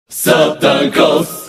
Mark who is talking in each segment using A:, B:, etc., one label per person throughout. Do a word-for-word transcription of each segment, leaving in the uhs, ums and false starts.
A: Certain Ghosts.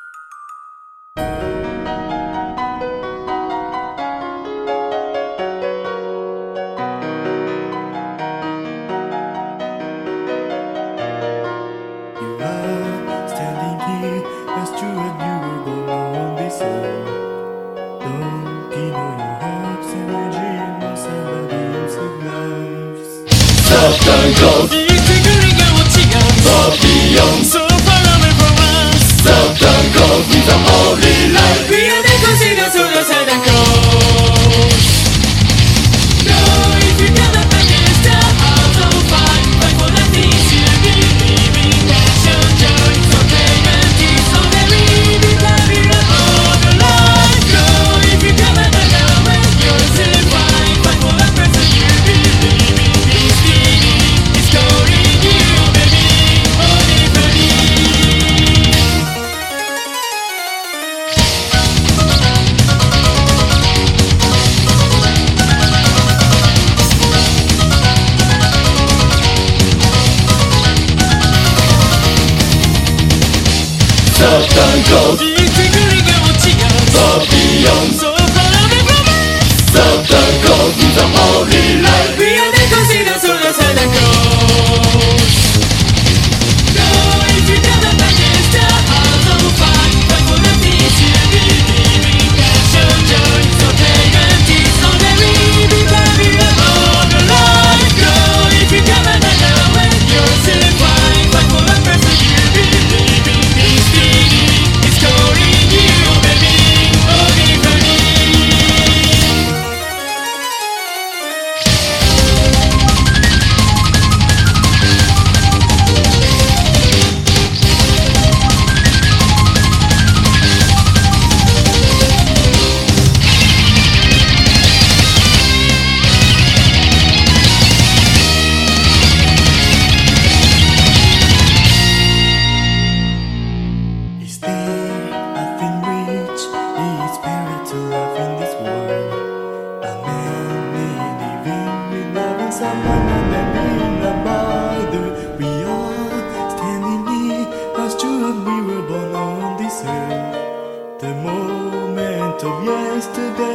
B: You are standing here as true and you were born on this earth. Don't you know your hopes and your dreams of somebody else's lives.
A: Certain Ghosts. Far beyond.
C: So far away from us.
A: Certain Ghosts with a holy light.
C: We are the considered to the Certain Ghosts. No, if you cannot manage the heart of fight, fight for the things you believe in. Passion, joy, so payment is so very big, love you all the life. No, if you cannot manage when you're surviving, fight for the person you believe in. This feeling is calling you, baby, only for me.
A: Certain Ghosts. Far beyond.
C: So far away from us.
A: Certain Ghosts with a holy light.
C: We are the considered to the Certain Ghosts. No, if you cannot manage the heart of fight, fight for the things you believe in. Passion, joy, so payment is so very big, love you all the life. No, if you cannot manage when you're surviving, fight for the person you believe in. This feeling is calling you, baby, only for me.
B: Is there nothing rich? It's better to love in this world. A man need living with loving someone and then being loved by the we are standing here as true and we were born on this earth. The moment of yesterday